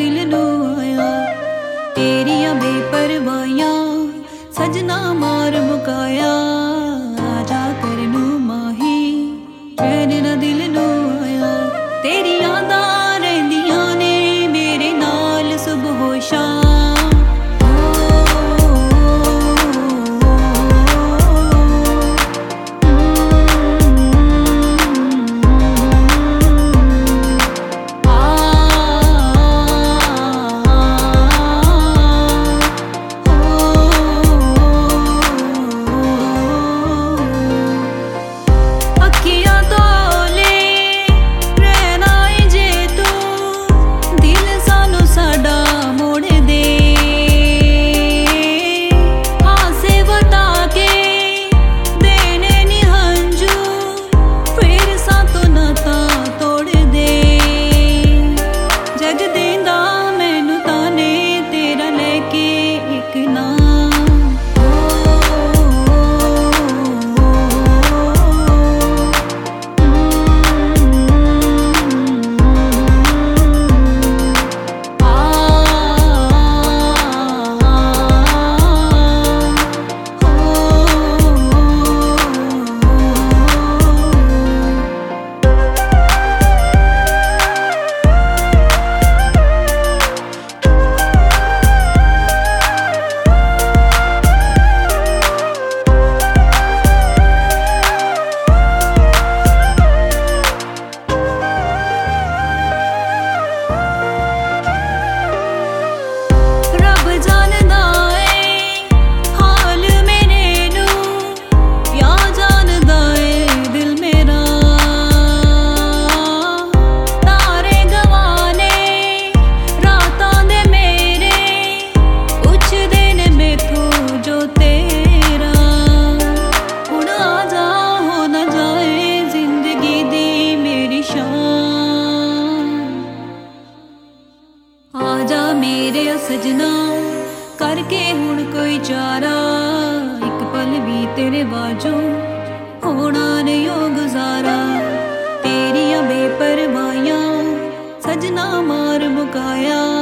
दिल नू आया। तेरिया बेपरवाहियां सजना मार मुकाया। आजा करनू माही चैन ना दिल नू आया। तेरी यादां रहिंदियां ने मेरे नाल सुबह शाम। आजा मेरे सजना करके हुण कोई चारा। एक पल भी तेरे बाजू होना नहीं ओ गुजारा। तेरिया बेपरवाहियां सजना मार मुकाया।